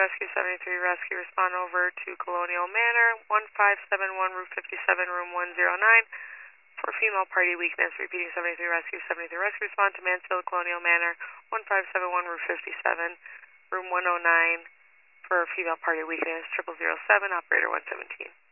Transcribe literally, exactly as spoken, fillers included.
Rescue seventy-three Rescue, respond over to Colonial Manor, one five seven one, Route fifty-seven, room one oh nine, for female party weakness. Repeating, seventy-three Rescue, seventy-three Rescue, respond to Mansfield Colonial Manor, one five seven one, Route fifty-seven, room one oh nine, for female party weakness, triple zero seven, operator one seventeen.